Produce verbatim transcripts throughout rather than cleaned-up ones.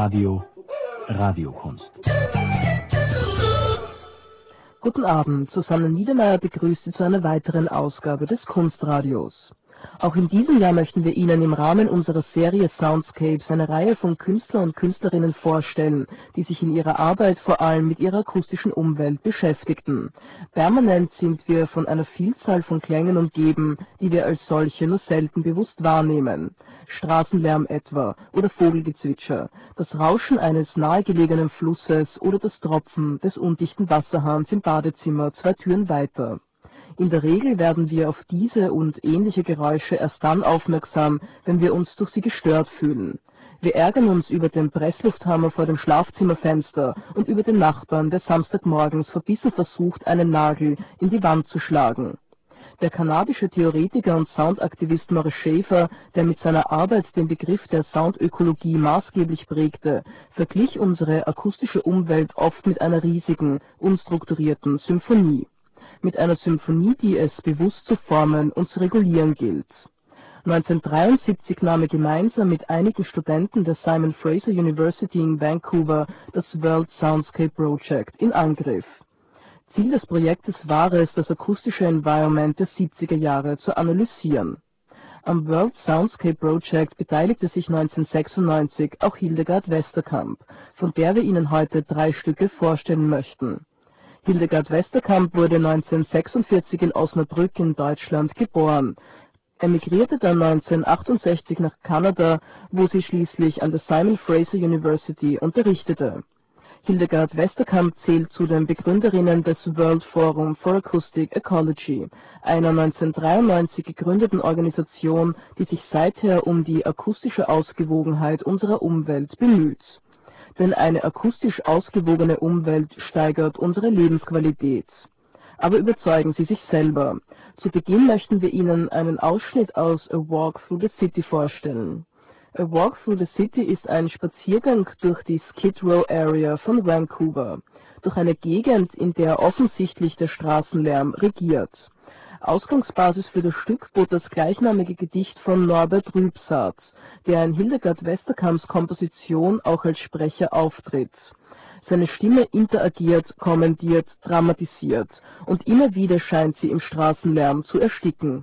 Radio Radiokunst. Guten Abend, Susanne Niedermeyer begrüßt Sie zu einer weiteren Ausgabe des Kunstradios. Auch in diesem Jahr möchten wir Ihnen im Rahmen unserer Serie Soundscapes eine Reihe von Künstlern und Künstlerinnen vorstellen, die sich in ihrer Arbeit vor allem mit ihrer akustischen Umwelt beschäftigten. Permanent sind wir von einer Vielzahl von Klängen umgeben, die wir als solche nur selten bewusst wahrnehmen. Straßenlärm etwa oder Vogelgezwitscher, das Rauschen eines nahegelegenen Flusses oder das Tropfen des undichten Wasserhahns im Badezimmer zwei Türen weiter. In der Regel werden wir auf diese und ähnliche Geräusche erst dann aufmerksam, wenn wir uns durch sie gestört fühlen. Wir ärgern uns über den Presslufthammer vor dem Schlafzimmerfenster und über den Nachbarn, der samstagmorgens verbissen versucht, einen Nagel in die Wand zu schlagen. Der kanadische Theoretiker und Soundaktivist Maurice Schaefer, der mit seiner Arbeit den Begriff der Soundökologie maßgeblich prägte, verglich unsere akustische Umwelt oft mit einer riesigen, unstrukturierten Symphonie. Mit einer Symphonie, die es bewusst zu formen und zu regulieren gilt. neunzehnhundertdreiundsiebzig nahm er gemeinsam mit einigen Studenten der Simon Fraser University in Vancouver das World Soundscape Project in Angriff. Ziel des Projektes war es, das akustische Environment der siebziger Jahre zu analysieren. Am World Soundscape Project beteiligte sich neunzehnhundertsechsundneunzig auch Hildegard Westerkamp, von der wir Ihnen heute drei Stücke vorstellen möchten. Hildegard Westerkamp wurde neunzehnhundertsechsundvierzig in Osnabrück in Deutschland geboren, emigrierte dann neunzehnhundertachtundsechzig nach Kanada, wo sie schließlich an der Simon Fraser University unterrichtete. Hildegard Westerkamp zählt zu den Begründerinnen des World Forum for Acoustic Ecology, einer neunzehnhundertdreiundneunzig gegründeten Organisation, die sich seither um die akustische Ausgewogenheit unserer Umwelt bemüht. Denn eine akustisch ausgewogene Umwelt steigert unsere Lebensqualität. Aber überzeugen Sie sich selber. Zu Beginn möchten wir Ihnen einen Ausschnitt aus A Walk Through the City vorstellen. A Walk Through the City ist ein Spaziergang durch die Skid Row Area von Vancouver, durch eine Gegend, in der offensichtlich der Straßenlärm regiert. Ausgangsbasis für das Stück bot das gleichnamige Gedicht von Norbert Rübsaat, der in Hildegard Westerkamps Komposition auch als Sprecher auftritt. Seine Stimme interagiert, kommentiert, dramatisiert und immer wieder scheint sie im Straßenlärm zu ersticken.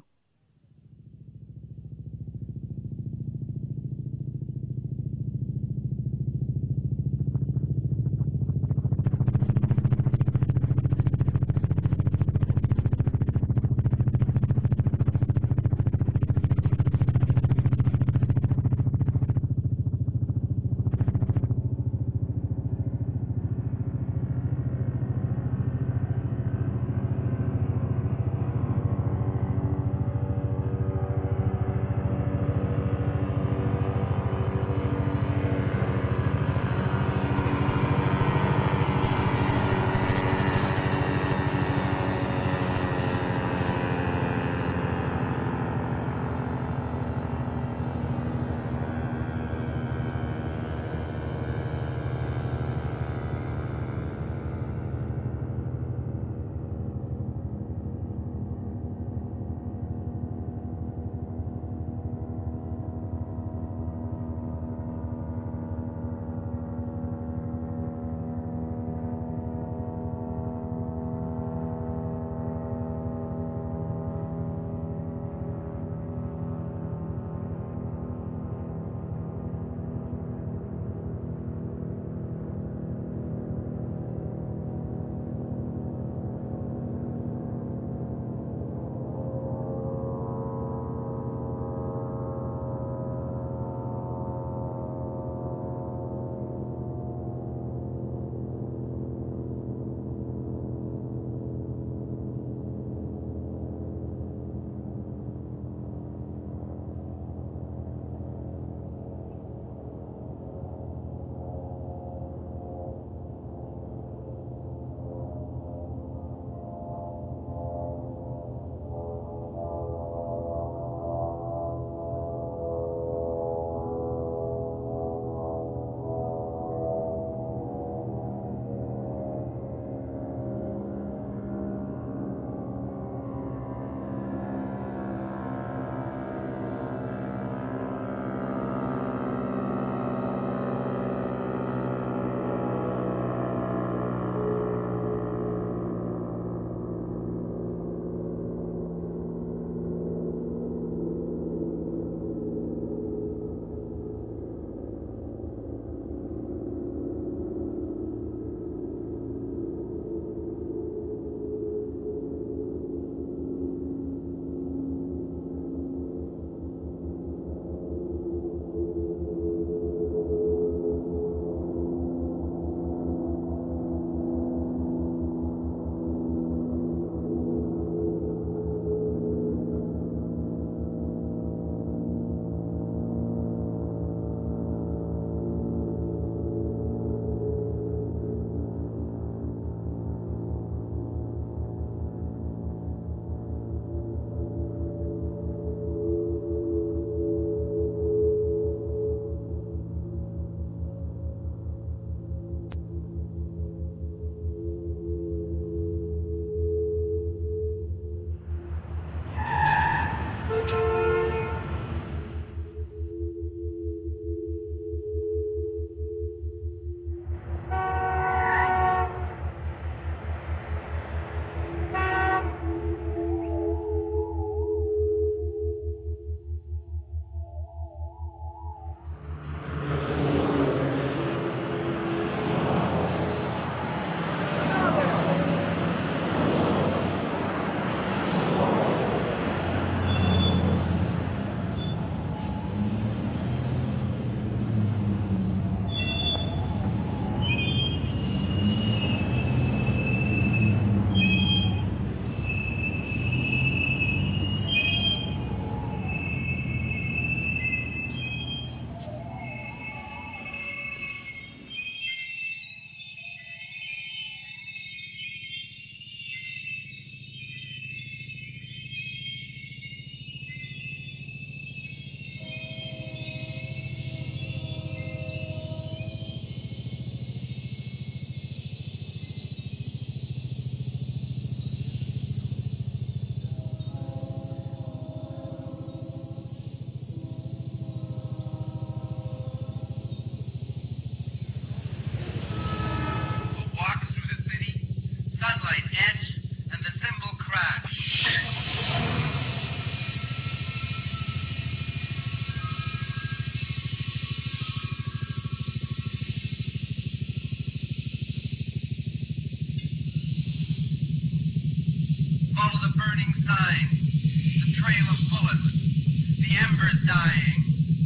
members dying.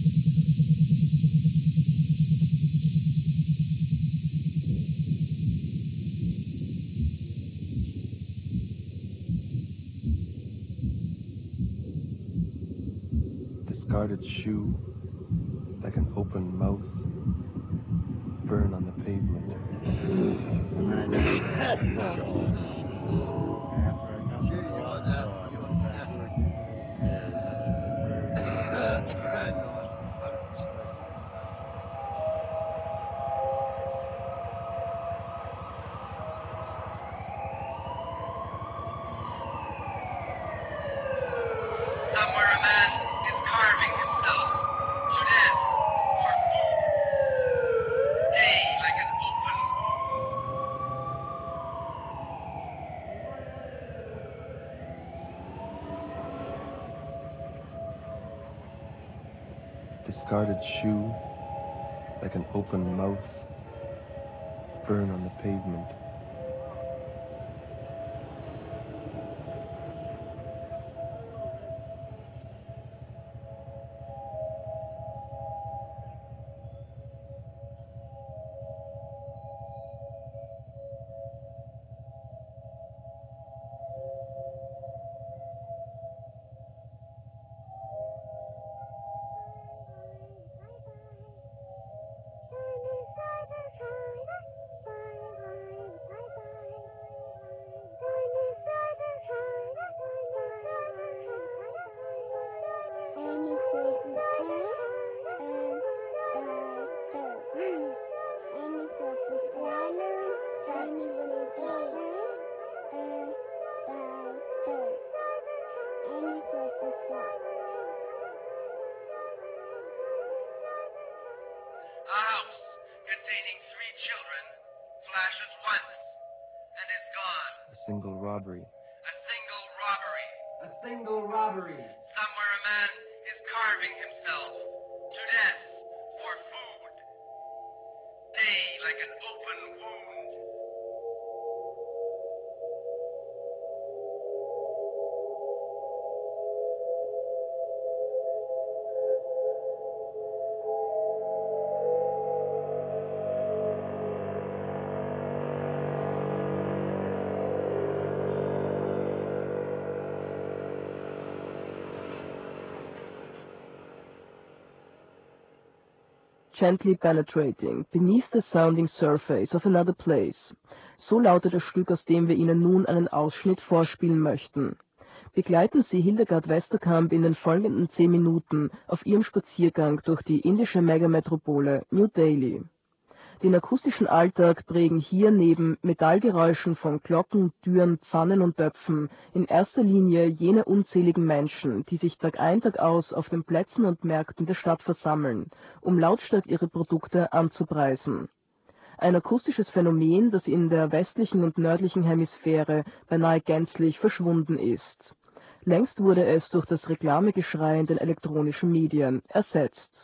Discarded shoe, like an open mouth, burn on the pavement. Somewhere a man is carving himself to death for food. Day like an open Discarded shoe, like an open mouth, burn on the pavement. A house containing three children flashes once and is gone. A single robbery. A single robbery. A single robbery. Somewhere a man is carving himself to death for food. Day like an open wound. Gently penetrating beneath the sounding surface of another place. So lautet das Stück, aus dem wir Ihnen nun einen Ausschnitt vorspielen möchten. Begleiten Sie Hildegard Westerkamp in den folgenden zehn Minuten auf ihrem Spaziergang durch die indische Megametropole New Delhi. Den akustischen Alltag prägen hier neben Metallgeräuschen von Glocken, Türen, Pfannen und Töpfen in erster Linie jene unzähligen Menschen, die sich Tag ein, Tag aus auf den Plätzen und Märkten der Stadt versammeln, um lautstark ihre Produkte anzupreisen. Ein akustisches Phänomen, das in der westlichen und nördlichen Hemisphäre beinahe gänzlich verschwunden ist. Längst wurde es durch das Reklamegeschrei in den elektronischen Medien ersetzt.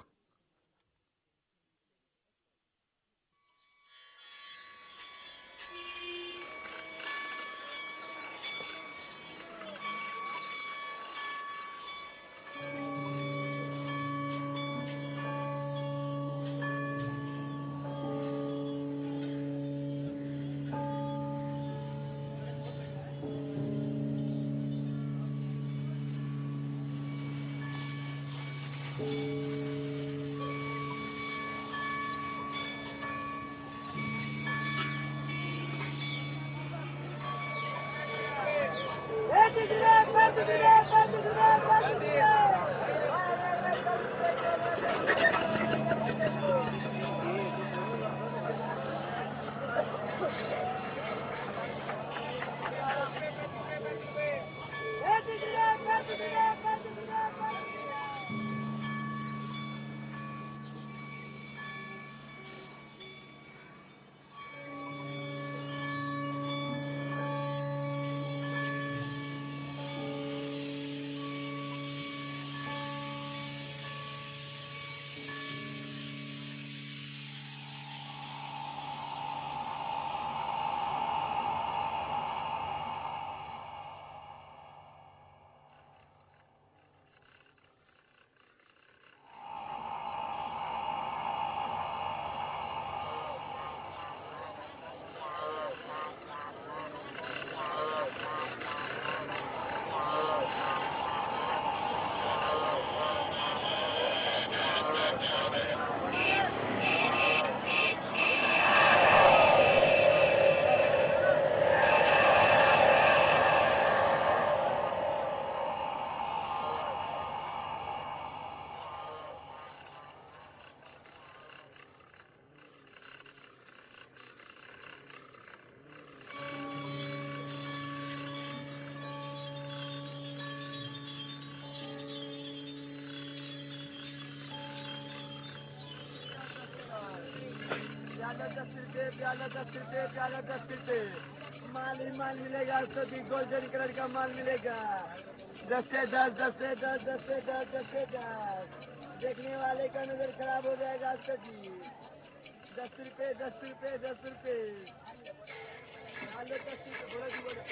प्याला दस रुपए प्याला दस रुपए माल ही माल मिलेगा सभी golden colour का माल मिलेगा दस से दस दस से दस दस से दस दस से दस देखने वाले का नजर खराब हो जाएगा सभी दस रुपए दस रुपए दस रुपए आलू दस रुपए बोलो जी बोलो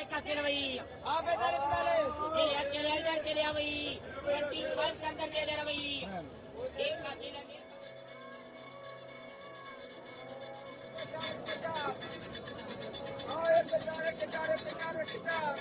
का सिरवई हाँ पैंतालीस पैंतालीस ये अकेले अंदर चले आवई ट्वेंटी वन के अंदर ले ले रवई एक का सिर हाँ एक चार एक चार एक चार एक चार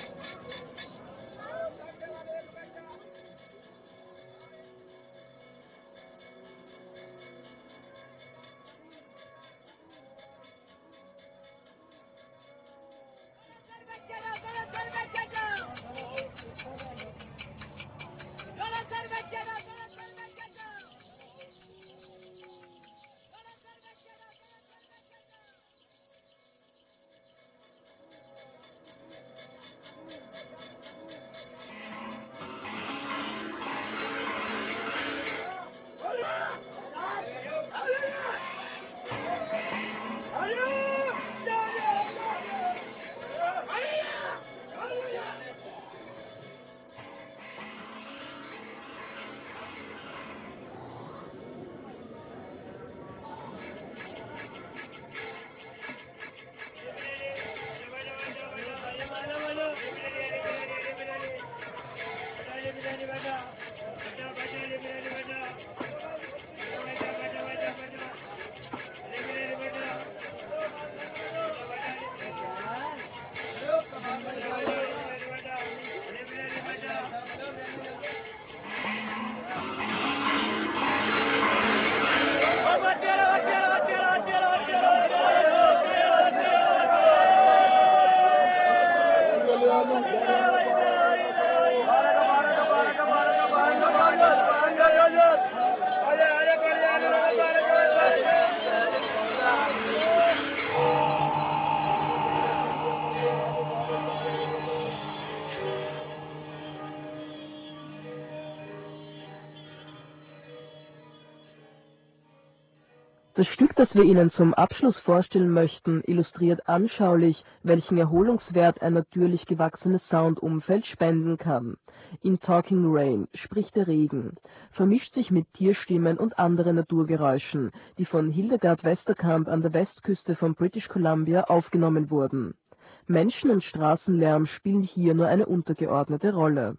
Das Stück, das wir Ihnen zum Abschluss vorstellen möchten, illustriert anschaulich, welchen Erholungswert ein natürlich gewachsenes Soundumfeld spenden kann. In Talking Rain spricht der Regen, vermischt sich mit Tierstimmen und anderen Naturgeräuschen, die von Hildegard Westerkamp an der Westküste von British Columbia aufgenommen wurden. Menschen- und Straßenlärm spielen hier nur eine untergeordnete Rolle.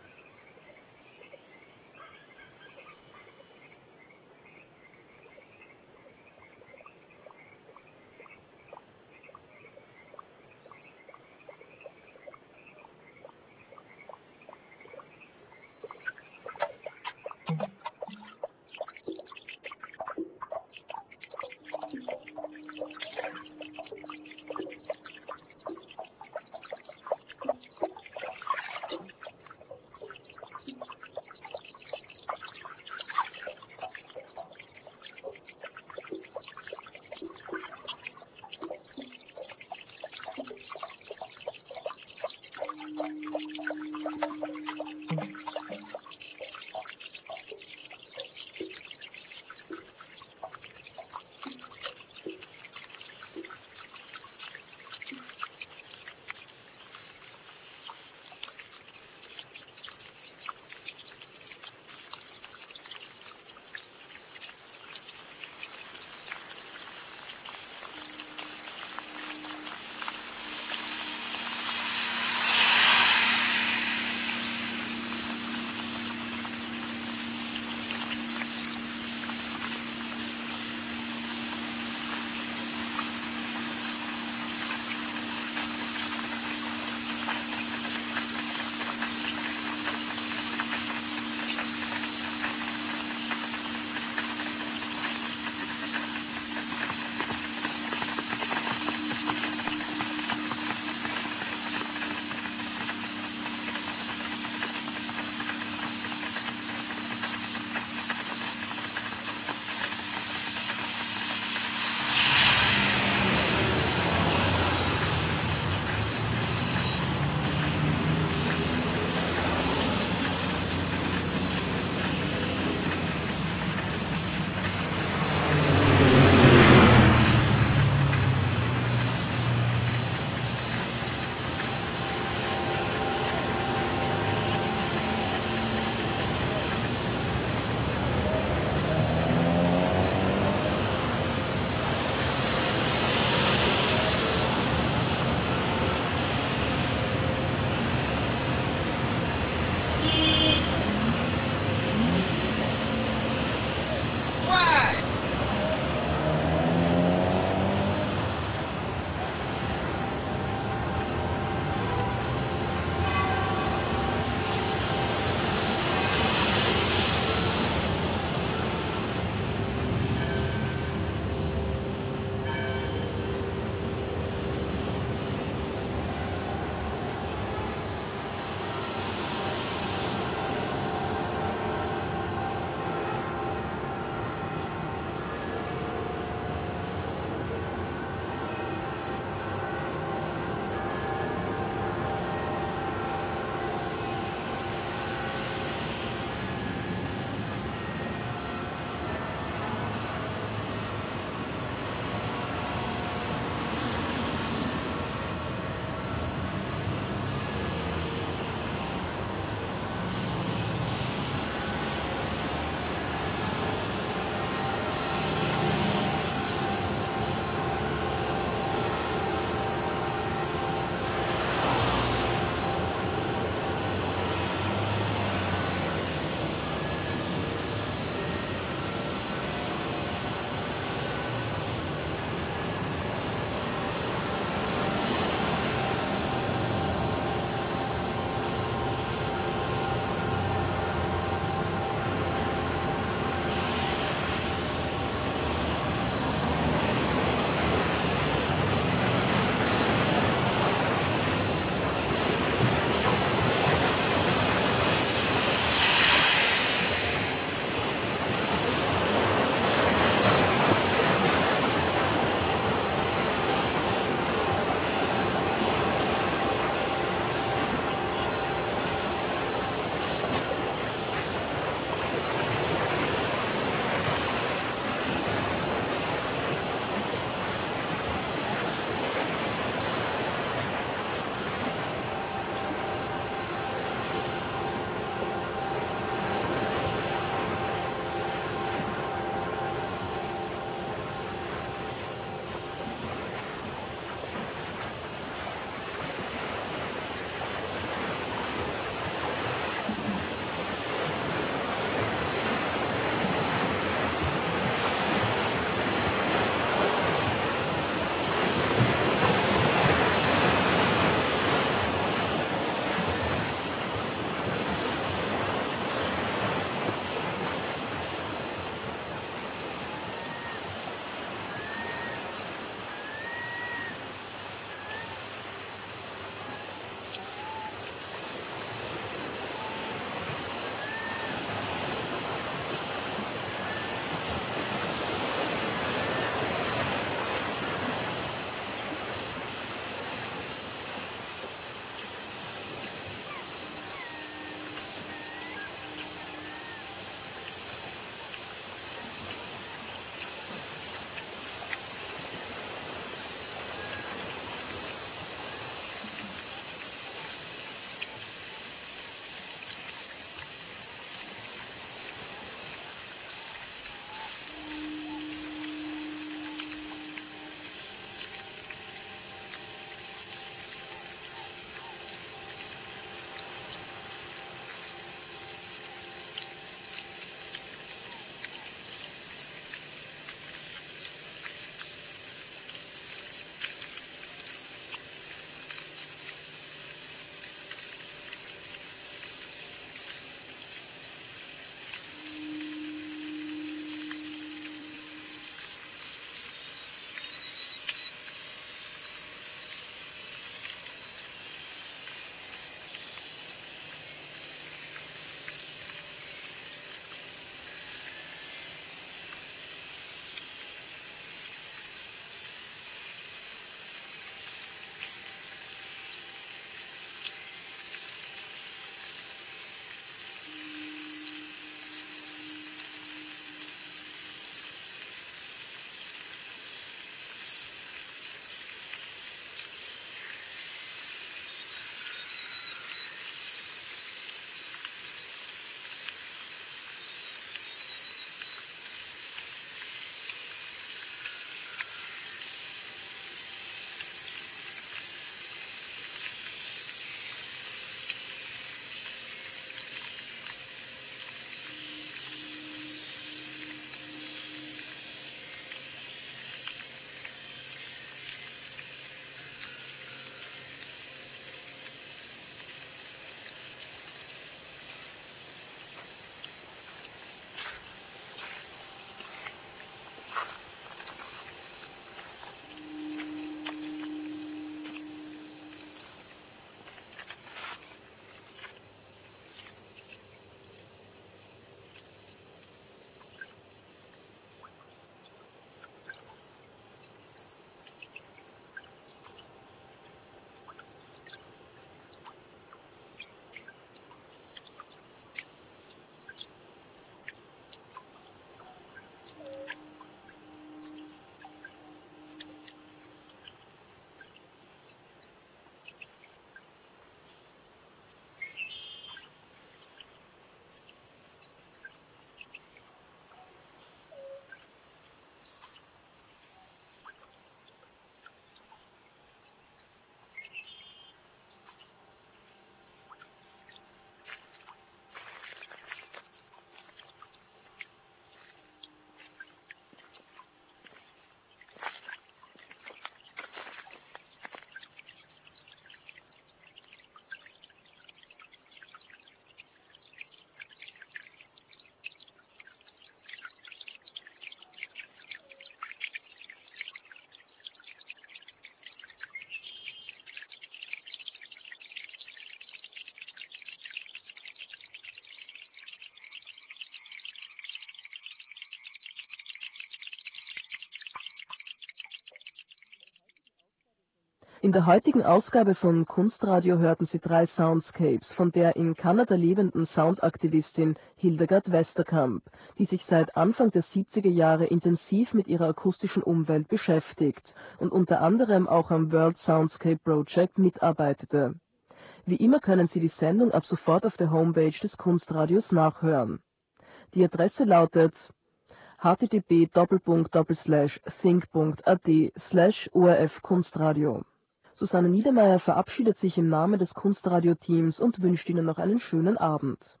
In der heutigen Ausgabe von Kunstradio hörten Sie drei Soundscapes von der in Kanada lebenden Soundaktivistin Hildegard Westerkamp, die sich seit Anfang der siebziger Jahre intensiv mit ihrer akustischen Umwelt beschäftigt und unter anderem auch am World Soundscape Project mitarbeitete. Wie immer können Sie die Sendung ab sofort auf der Homepage des Kunstradios nachhören. Die Adresse lautet h t t p slash think punkt a t slash o r f kunstradio. Susanne Niedermeier verabschiedet sich im Namen des Kunstradio-Teams und wünscht Ihnen noch einen schönen Abend.